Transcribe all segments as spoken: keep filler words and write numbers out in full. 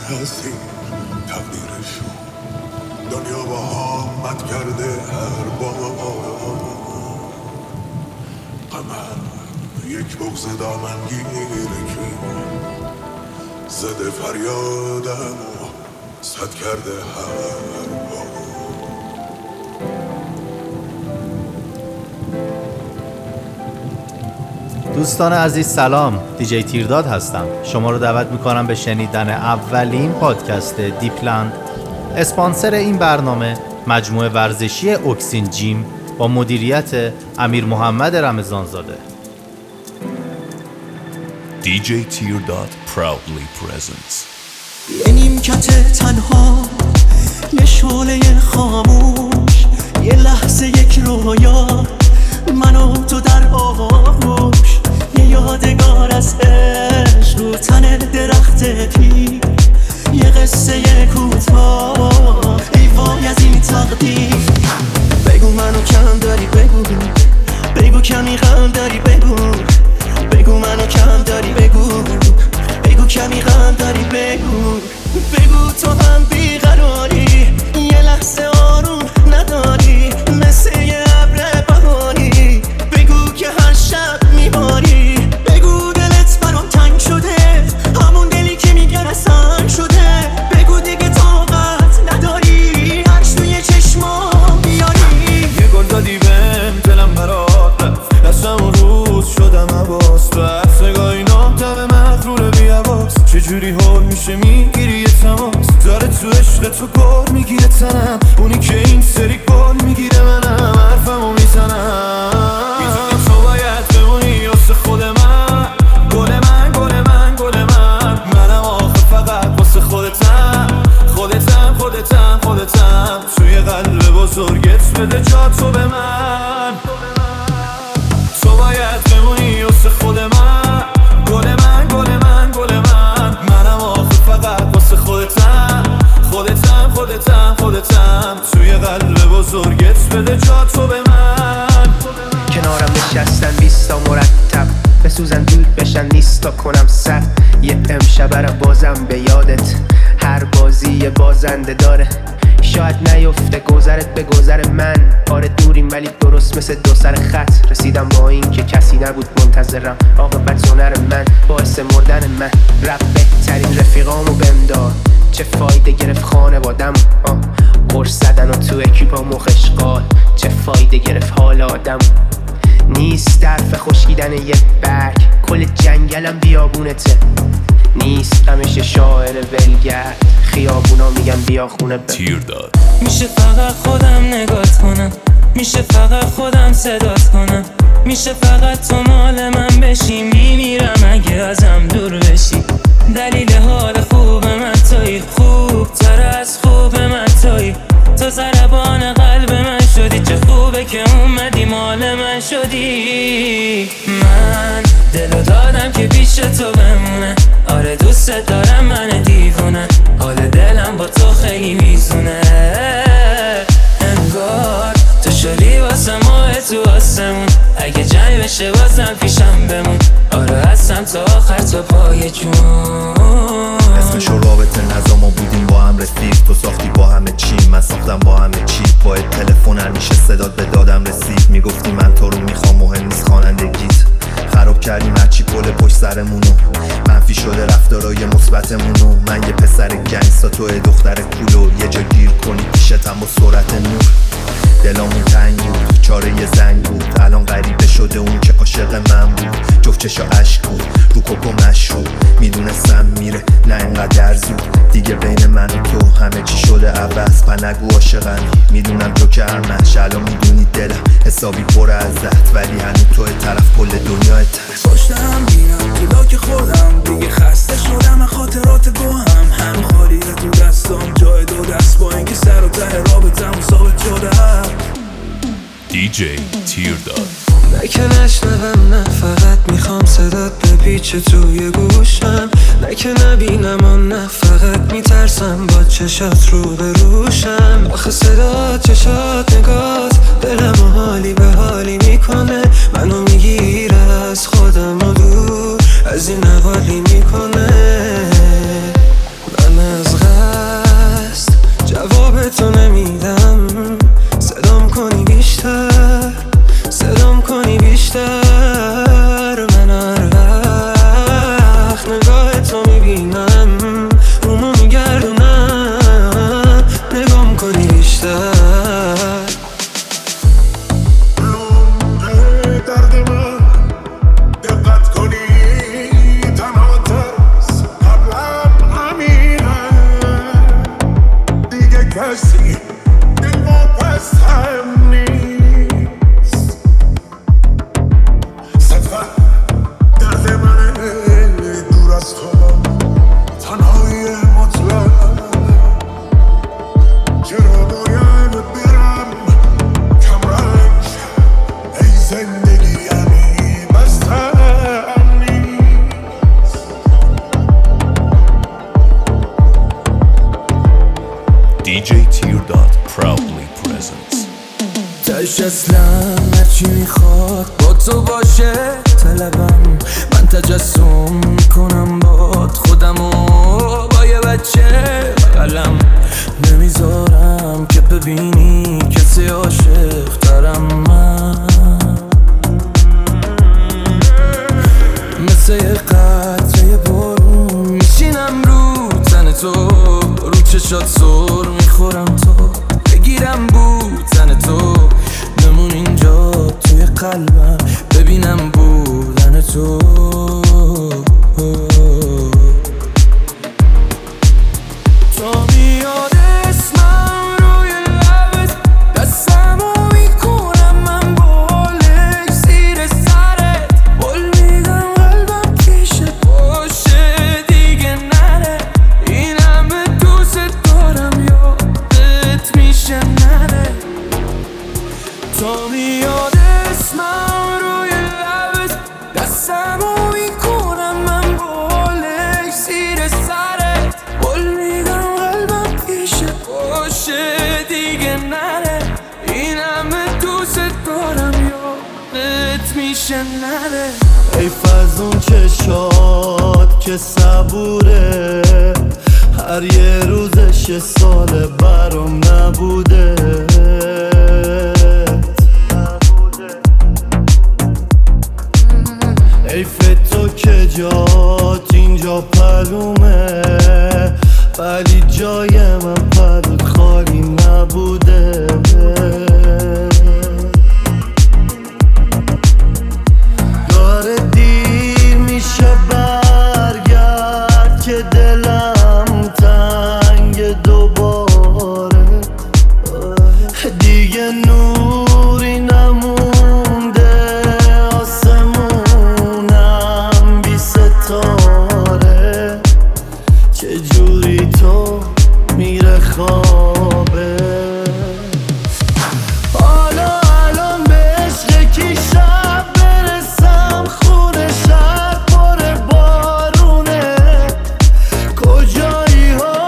هستی تقدیرشون دنیا با همت کرده هر بار غمم یک بغض دامنگیره که زده فریادم و صد کرده هر بار. دوستان عزیز سلام، دیجی تیرداد هستم. شما رو دعوت میکنم به شنیدن اولین پادکست دیپلند. اسپانسر این برنامه مجموعه ورزشی اکسین جیم با مدیریت امیر محمد رمضانزاده. دیجی تیرداد proudly presents. یه نیمکت تنها، یه شعله خاموش، یه لحظه یک رویا، من و تو در آغوش، یه یادگار از عشق رو تن درخت پیر، یه قصه کوتاه، ای وای از این تقدیر. بگو منو کم داری، بگو بگو کمی غم داری، بگو بگو منو کم داری، بگو بگو کمی غم داری، بگو بگو تو هم بیقراری، یه لحظه آروم نداری، مثل یه ابر بهاری، بگو که هر شب میباری، بگو دلت برام تنگ شده، همون دلی که میگه رسن شده، بگو دیگه طاقت نداری، عکس توی چشمام بیاری. یه گل دادی بهم دلم برات رفت، دستم اون روز شدم عباس، بحث نگاهی نامتم مغرور بی‌حواس، چجوری حال میشه میگیری یه تماس، داره تو عشق تو گل میگیره تنم، اونی که این سری گل میگیره منم، حرفمو میزنم. میدونم تو باید بمونی واسه خود من، گل من گل من گل من، منم آخه فقط واسه خودتم، خودتم خودتم خودتم، توی قلب بزرگت بده جا تو به من. تو باید بمونی واسه خود من، گل من گل من گل من، منم آخه فقط واسه خودتم، خودتم خودتم خودتم، توی قلب بزرگت بده جا تو به من. کنارم نشستن بیستا مرتب، بسوزن دود بشن نیستا کنم سر، یه امشب رو بازم به یادت، هر بازی یه بازنده داره، شاید نیفته گذرت به گذر من، آره دوریم ولی درست مثل دو سر خط، رسیدم با این که کسی نبود منتظرم، عاقبت هنر من باعث مردن من، رب بهترین رفیقامو بمدار، چه فایده گرفت خانوادم، قرص زدن و تو اکیپا مخشقال، چه فایده گرفت حال آدم، نیست درف خشکیدن یه برگ، کل جنگلم بیابونته، نیست غمش شاعر ولگرد، خیابونا میگن بیا خونه بم. تیرداد میشه فقط خودم نگات کنم، میشه فقط خودم صدات کنم، میشه فقط تو مال من بشی، میمیرم اگه ازم دور بشی، دلیل حال خوب من توی، خوب تر از خوب من توی، تو ضربان قلب من شدی، چه خوبه که اومدی مال من شدی، من دلو دادم که پیش تو بمونه، آره دوست دارم من دیوونه، حال دلم با تو خیلی میزونه، انگار تو شدی واسه ماه تو آسمون، اگه جنگ بشه بازم پیشم بمون، آره هستم تا آخر تا پای جون. اسمشو رابطه نظام ما بودیم با هم رفیق، تو ساختی با همه چی، من ساختم با همه چی، با تلفن همیشه صدات به دادم رسید، میگفتی من تو رو میخوام مهم نیست خوانندگیت، خراب کردیم هرچی پل پشت سرمونو، منفی شده رفتارای مثبتمونو، من یه پسر گنگستا تو دختر کولو، یه جا گیر کنی پیشتم با سرعت نور، دلامون تنگ بود چاره یه زنگ بود، الان غریبه شده اون که عاشق من بود، جفت چشا عشق بود رو کوکو مشروب، میدونستم میره نه اینقدر زود، دیگه بین من و تو همه چی شده عوض، پا نگو عاشقمی، میدونم تو که هر من شلا، میدونی دلم حسابی پر از زهد، ولی هنو توی طرف کل دنیا ترس، پشتم بینم تو لاک خودم، دیگه خسته شدم خاطرات با هم، هم خالیه تو دستام جای دو دست، با اینکه سر و ته رابطم ثابت شدم. دیجی تیرداد نه که نشنوم، نه فقط میخوام صدات بپیچه توی گوشم، نه که نبینم و نه فقط میترسم با چشات رو به روشم، آخه صدات چشات نگات دلم حالی به حالی میکنه، منو میگیره از خودم و دور از این حوالی میکنه، من از دلش اصلا هرچی میخواد با تو باشه طلبم، من تجسم میکنم باد خودمو با یه بچه قلم، نمیذارم که ببینی کسی عاشق ترم. من مثل یه قطره بارون میشینم رو تن تو، رو چشات سر میخورم تو بگیرم بودن تو، نمون اینجا توی قلبم ببینم بودن تو. تو میاد اسمم روی لبت، دستمو میکنم من بالک زیر سرت، بول میدم قلبم پیشت باشه دیگه نره، این همه دوست دارم یادت میشه نره. تو میاد اسمم روی لبت، دستمو میکنم من بالک زیر سرت، بول میدم قلبم پیشت باشه دیگه نره، این همه دوست دارم یادت میشه نره. ای فزون چشات که صبوره، هر یه روزش یه سال برام نبوده. ای فتو که جات اینجا پلومه، ولی جای من پلوت خالی نبوده. داره دیر میشه برگرد که دلم تنگ دوباره، دیگه نوری نمونده آسمونم بی ستاره، چجوری تو میره خوابه. حالا الان به عشق کی شب برسم، خونه شهر پر بارونه، کجایی ها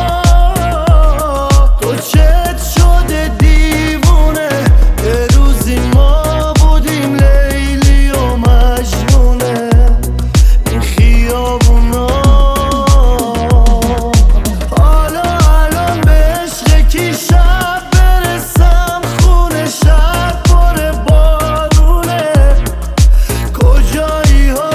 تو چت شده دیوونه، یه روزی ما بودیم لیلی و مجنونه این خیابونا. حالا الان به عشق کی شب برسم، خونه شهر پر بارونه، کجایی ها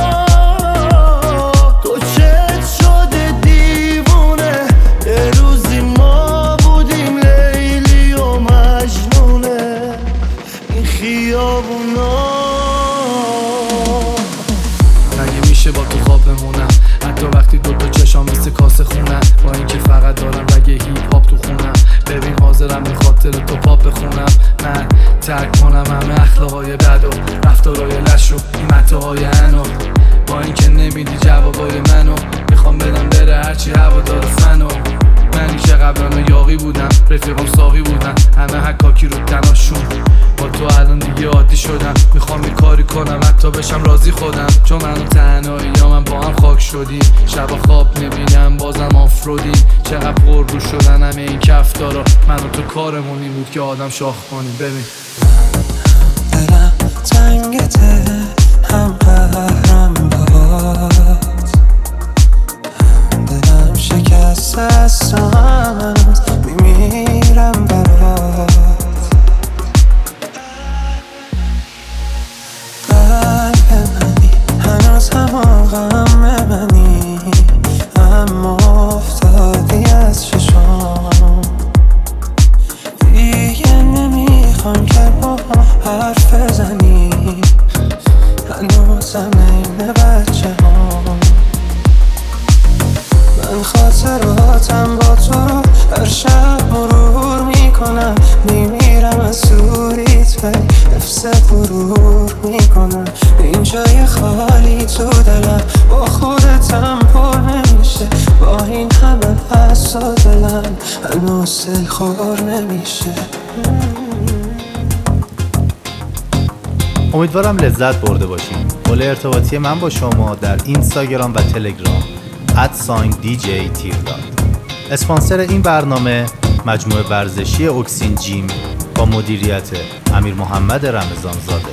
تو چت شده دیوونه، یه روزی ما بودیم لیلی و مجنونه این خیابونا. مگه میشه با تو خواب بمونم، حتی وقتی دوتا چشام مثل کاسه خونم، با اینکه فقط دارم رگ هیپ هاپ تو خونم، ببین حاضرم به خاطر تو پاپ بخونم. من ترک کنم همه اخلاقای بد و رفتارهای لش و متاهای انو، با اینکه نمیدی جوابای منو، میخوام بدم بره هرچی هوا داره فنو. من که قبلا یاقی بودم، رفیقم ساقی بودن، همه حکاکی رو تناشون، با تو الان دیگه عادی شدم، میخوام یه کاری کنم حتی بشم راضی خودم، چون منو تنهایی یا من با هم خاک شدیم، شب خواب میبینم بازم آفرودیم، چقدر پر رو شدن همه این کفتارا، من و تو کارمونی بود که آدم شاخ کنیم. ببین دلم تنگته هم قهرم باد، دلم شکست است و هنوز میمیرم برات، قلب منی هنوز هم غم منی، اما افتادی از چشام، دیگه نمیخوام که با حرف بزنی، هنوزم این بچه هم. من خاطراتم با تو رو هر شب مرور میکنم، میمیرم از دوریت ولی نفس غرور میکنم، این جای خالی تو دلم با خودتم پر نمیشه، با این همه حس و دلم هنوز دلخور نمیشه. امیدوارم لذت برده باشید. حوله ارتباطی من با شما در اینستاگرام و تلگرام ات ساین دی جی تیرداد. اسپانسر این برنامه مجموعه ورزشی اوکسین جیم با مدیریت امیر محمد رمضانزاده.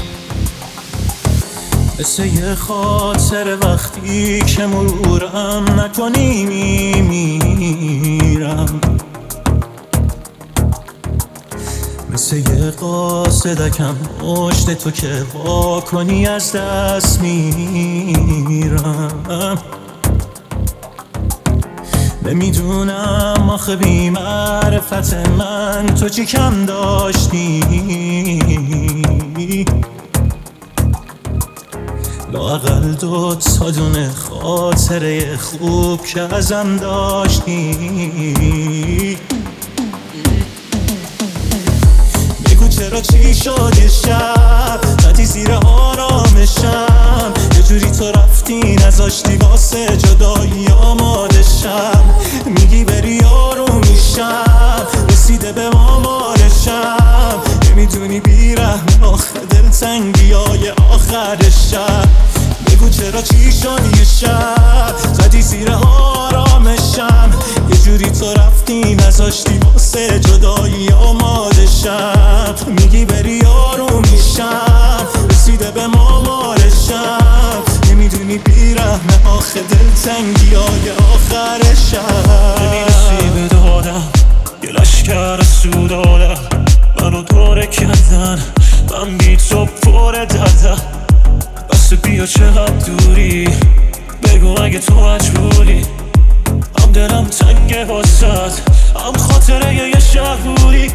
مثل یه خاطر وقتی که مرورم نکنی میمیرم، مثل یه قاصدکم پشت تو که وا کنی از دست میرم. نمیدونم آخه بی معرفت من تو چی کم داشتی، لااقل دو تا دونه خاطره خوب که ازم داشتی. بگو چرا چی شد یه شب زدی زیر آرامشم، یه جوری تو رفتی نذاشتی واسه جدایی آماده شم. میگی بری آروم میشم، رسیده به آمارشم، نمیدونی بیرحم آخه دلتنگی های آخر شب. بگو چرا چی شد یه شب زدی زیر آرامشم، یه جوری تو رفتی نذاشتی واسه جدایی آماده شم. میگی بری آروم میشم، رسیده به مامارشم، نمیدونی بیرحم آخه دلتنگی های آخر شب. نمیرسی به دادم یه لشکر سود دادم، منو دوره کردن من بی تو پر دردم. بس بیا چقدر دوری، بگو اگه تو مجبوری، هم دلم تنگه واسد، هم خاطره یه شهر بودی.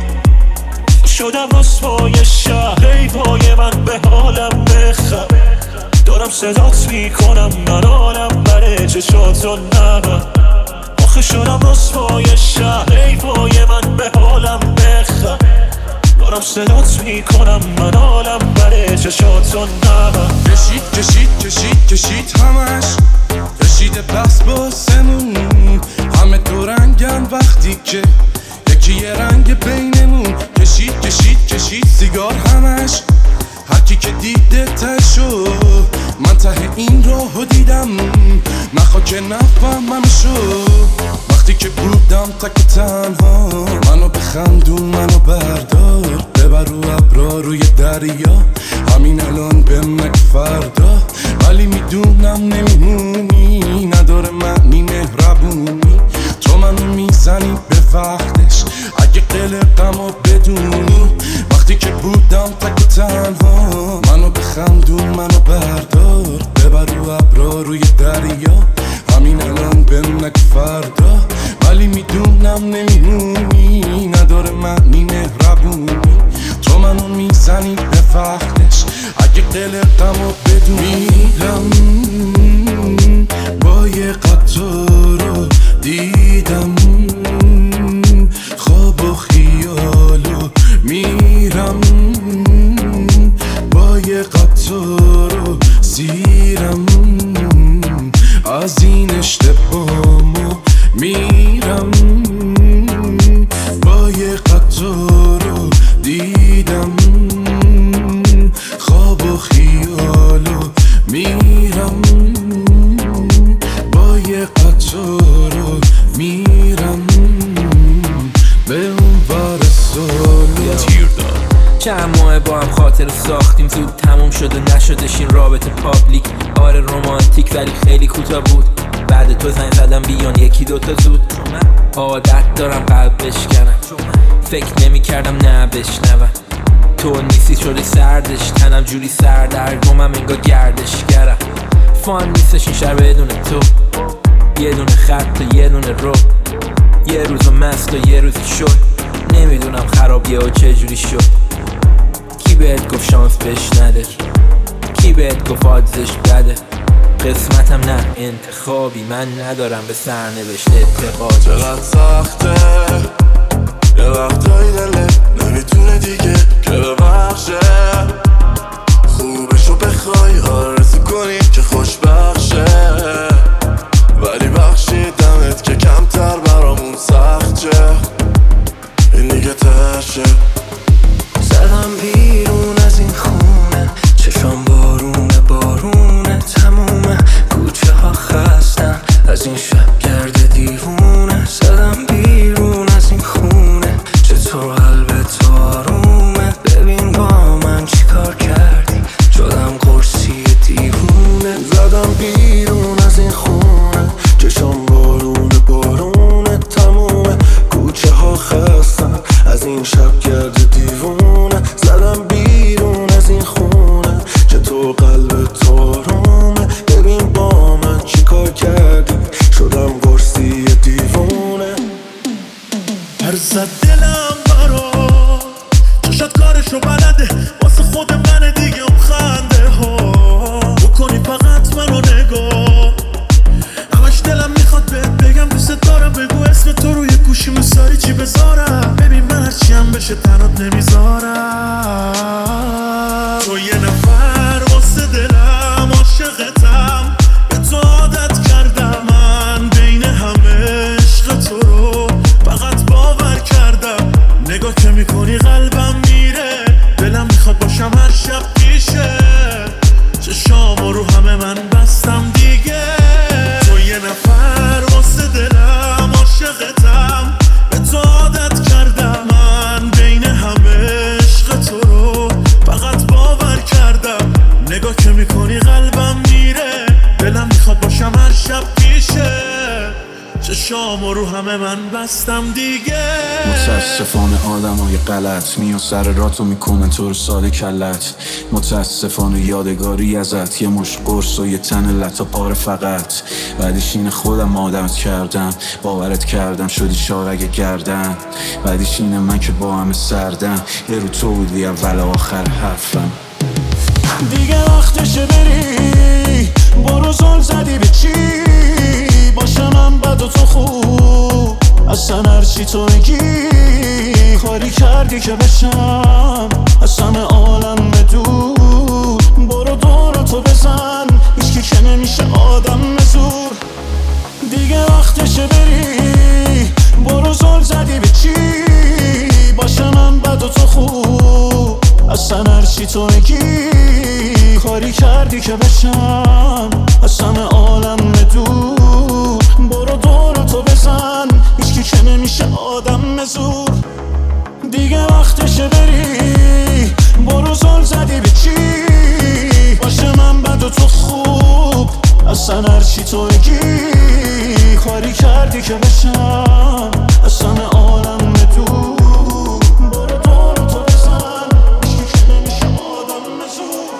شدم رسوای شهر، ای پای من به حالم بخم، دارم صدات میکنم من حالم بره چشاتو نبم. آخه شدم رسوای شهر، ای پای من به حالم بخم، دارم صدات میکنم من حالم بره چشاتو نبم. کشید کشید کشید کشید همش کشید بس باسمون، همه دو رنگن وقتی که یکی یه رنگ بینمون. کشید کشید کشید سیگار همش، هرکی که دیده تشو، من ته این راهو دیدم نخوا که نفهممشو. وقتی که بودم تک و تنها، منو بخندون منو بردار، ببر رو ابرا روی دریا، همین الان به مک فردا. ولی میدونم نمیمونی، نداره معنی مهربونی، تو منو میزنی به وقتش اگه قلقم و بدونی. وقتی که بودم تک و تنها، منو بخندون منو بردار، ببر رو ابرا روی دریا، همین الان به مک فردا. ولی میدونم نمیمونی، نداره معنی مهربونی، تو منو میزنی به وقتش اگه قلقم و بدونی. میرم با یه قطارو دیدم خواب و خیالو، میرم با یه قطارو سیرم از این اشتباهمو. میرم با یه قطارو دیدم خواب و خیالو، میرم با یه قطارو میرم به اون بر سالو. چند ماه با هم خاطر ساختیم، زود تموم شد و نشدش این رابطه پابلیک. آره رومانتیک ولی خیلی کوتاه بود، بعد تو زنگ زدم بیان یکی دوتا زود. عادت دارم قلب بشکنم، فکر نمی کردم نه بشنوم. تو نیستی شدی سردش، تنم جوری سردرگمم انگار گردشگرم. فان نیستش این شهر بدون تو، یه دونه خط و یه دونه رو، یه روز مست و یه روزی شد، نمیدونم خرابیه و چه جوری شد. کی بهت گفت شانس بهش نده، کی بهت گفت آدزش بده، قسمتم نه انتخابی، من ندارم به سرنوشت اعتقاد. چقدر سخته یه وقتایی دلت نمیتونه دیگه که ببخشه، خوبشو بخوای آرزو کنی که خوشبخشه، ولی بخشیدمت که کمتر برامون سخت شه، این دیگه تشه. زدم بیرون از این خونه، چشام بارونه بارونه، تمومه کوچه ها خستن از این شب گرد دیوونه. زدم بیرون از این خونه، چطور قلب تو زدم بیرون از این خونه، چشام بارون بارونه تمومه، کوچه ها خستن از این شب گرد دیوونه. زدم بیرون از این خونه، چطور قلب تو آرومه، ببین با من چی کار کردی، شدم قرصی دیوونه. هر زد دلم برا چشات کارشو بلده، واسه خود من دیگه اون خنده ها بکنی فقط منو نگاه. همش دلم میخواد بهت بگم دوست دارم، بگو اسم تو روی گوشی مساری چی بذارم، ببین من هرچی هم بشه تنات نمیذارم. تو یه نفر واسه دلم عاشقتم، به تو عادت کردم من بین همه عشق تو رو فقط باور کردم. نگاه که میکنی قلبم میره، دلم میخواد باشم هر شب پیشه، چشامو رو همه من بستم دیگه. تو یه نفر واسه دلم عاشقتم، به تو عادت کردم من بین همه عشق تو رو فقط باور کردم. نگاه که میکنی قلبم میره، دلم میخواد باشم هر شب پیشه، چشامو رو همه من بستم دیگه. متاسفانه آدم های غلط میان سر راتو میکنن تو رو ساده کلت. متاسفانه یادگاری ازت یه مش قرص و یه تن لطا پاره فقط. بعدش اینه خودم آدمت کردم، باورت کردم شدی شارگ گردن. بعدش اینه من که با همه سردم، یه رو تو بودی اول آخر حرفم. دیگه وقتشه بری، برو زل زدی به چی، باشم من بد و تو خوب، اصلا هرچی تو میگی کاری کردی که بشم از همه عالم دور. برو دور تو بزن، هیچکی که نمیشه آدم زور. دیگه وقتشه بری، برو زل زدی به چی، باشم من بد و تو خوب، اصلا هرچی تو میگی کاری کردی که بشم از همه عالم دور. برو دور تو بزن، هیچکی که نمیشه آدم زور. دیگه وقتشه بری، برو زل زدی به چی، باشه من بد و تو خوب، اصلا هرچی تو میگی کاری کردی که بشم از همه عالم دور. برو دور تو بزن، هیچکی که نمیشه آدم زور.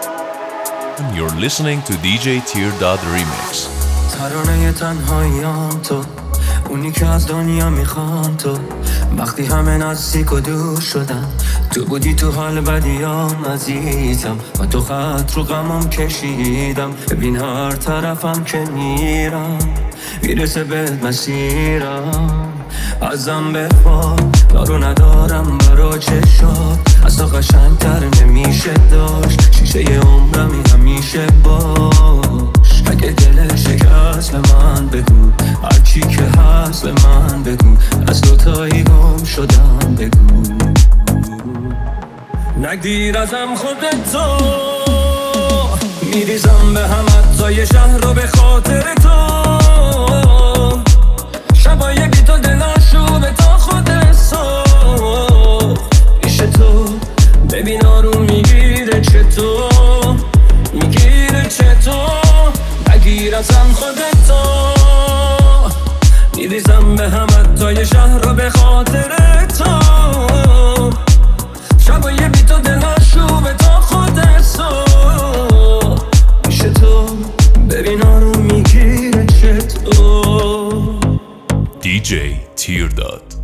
You're listening to دی جی Teardot Remix. ترانه تنهاییام تو، اونی که از دنیا میخوام تو. وقتی همه نزدیک و دور شدن، تو بودی تو حال بدیام عزیزم، و تو خط رو غمم کشیدم. ببین هر طرفم که میرم میرسه به مسیرم. ازم بخواه دارو ندارم برا چشات، از تو قشنگتر نمیشه داشت. شیشه عمرمی همیشه باش، اگه دل شکست به من بگو، هرچی که هست به من بگو، از دوتایی گم شدم بگو. نگیر ازم خودتو، میریزم به هم حتی شهر رو به خاطر تو. شبای بی تو دلاشو به تا خود صبح پیش تو. ببین آروم میگیره چطور، میگیره چطور. نگیر ازم خودتو، میریزم به هم حتی شهر رو به خاطر تو. شبای بی تو دلاشو به تا خود صبح پیش تو. ببین آروم میگیره چطور. دی جی Teardot.